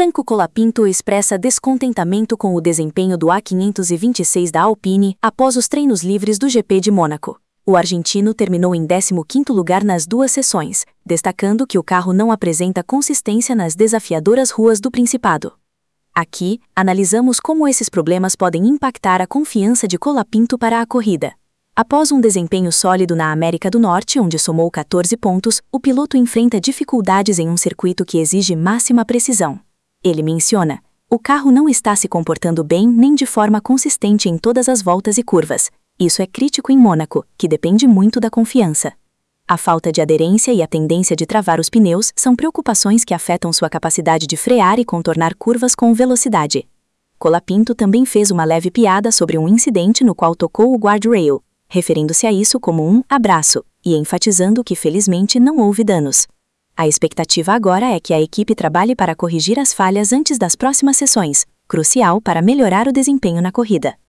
Franco Colapinto expressa descontentamento com o desempenho do A526 da Alpine após os treinos livres do GP de Mônaco. O argentino terminou em 15º lugar nas duas sessões, destacando que o carro não apresenta consistência nas desafiadoras ruas do Principado. Aqui, analisamos como esses problemas podem impactar a confiança de Colapinto para a corrida. Após um desempenho sólido na América do Norte, onde somou 14 pontos, o piloto enfrenta dificuldades em um circuito que exige máxima precisão. Ele menciona: o carro não está se comportando bem nem de forma consistente em todas as voltas e curvas. Isso é crítico em Mônaco, que depende muito da confiança. A falta de aderência e a tendência de travar os pneus são preocupações que afetam sua capacidade de frear e contornar curvas com velocidade. Colapinto também fez uma leve piada sobre um incidente no qual tocou o guardrail, referindo-se a isso como um abraço, e enfatizando que felizmente não houve danos. A expectativa agora é que a equipe trabalhe para corrigir as falhas antes das próximas sessões, crucial para melhorar o desempenho na corrida.